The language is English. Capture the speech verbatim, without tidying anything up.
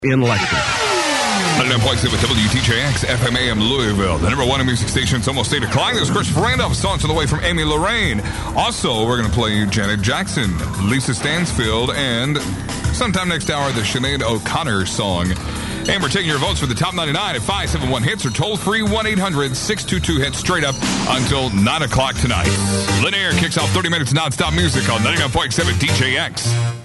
in Lexington. ninety-nine point seven W T J X F M A M Louisville, the number one music station. It's almost eight o'clock. There's Christopher Randolph, songs on the way from Amy Lorraine. Also, we're going to play Janet Jackson, Lisa Stansfield, and sometime next hour, the Sinead O'Connor song. And we're taking your votes for the top ninety-nine at five seven one hits or toll free one eight hundred six two two hits straight up until nine o'clock tonight. Linear kicks off thirty minutes nonstop music on ninety-nine point seven D J X.